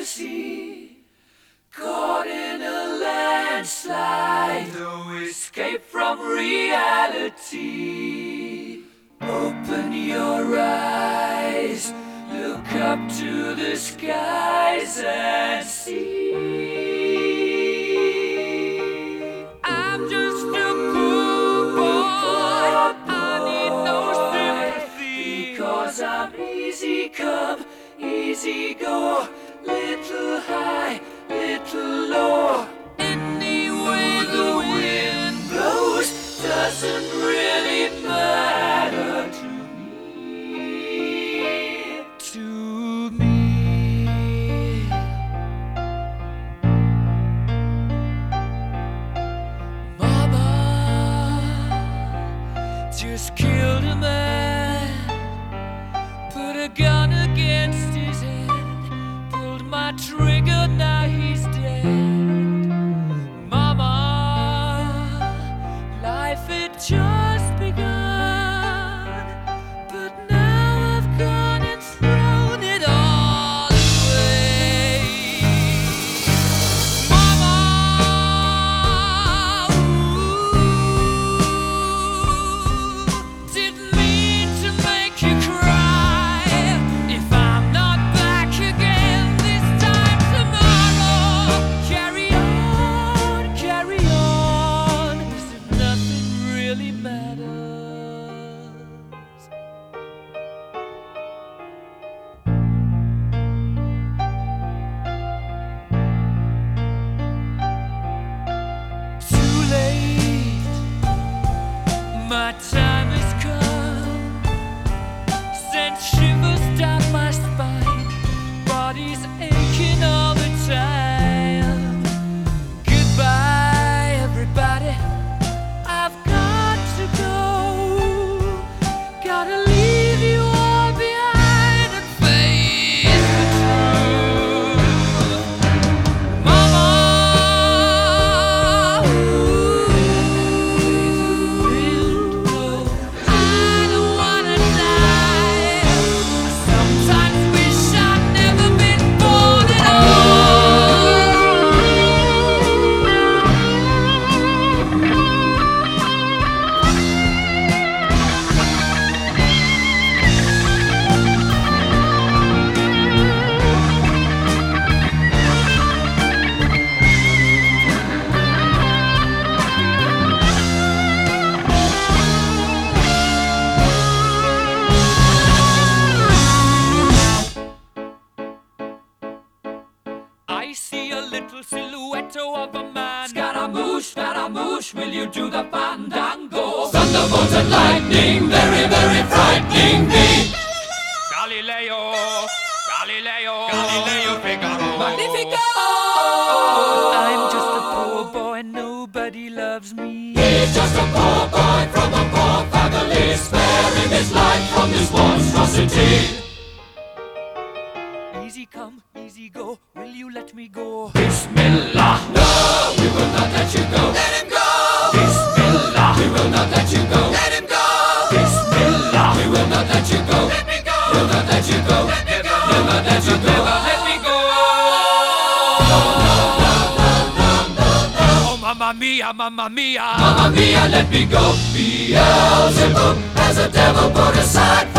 fantasy, caught in a landslide, no escape from reality. Open your eyes, look up to the skies and see. I'm just a poor boy, I need no sympathy, because I'm easy come, easy go, little high, little low. Any way the wind blows doesn't really matter to me. To me. Mama just killed a man, put a gun against his head, pulled my trigger, now he's dead. Mama, life had just begun, but now I've gone and thrown it all away. Mama, didn't mean to make you cry. If I'm not back again this time tomorrow, carry on, as if nothing really matters. Too late, my time has come, sent shivers down my spine, body's aching all the time. Goodbye, everybody, I've got to go, gotta leave you all behind and face the truth. Mama, I don't wanna die. I sometimes wish I'd never been born at I see a little silhouette of a man. Scaramouche, will you do the fandango? Thunderbolt and lightning, very, very frightening me. Galileo, Figaro. Magnifico! I'm just a poor boy, nobody loves me. He's just a poor boy from a poor family, sparing his life from this monstrosity. Easy come, easy go, will you let me go? Bismillah, no, we will not let you go. Let him go! Bismillah, we will not let you go. Let him go! Bismillah, we will not let you go. Let me go! We'll not let you go. Let me go! We'll not let you go. Never let me go! Oh, mamma mia, mamma mia! Mamma mia, let me go. Beelzebub has a devil put aside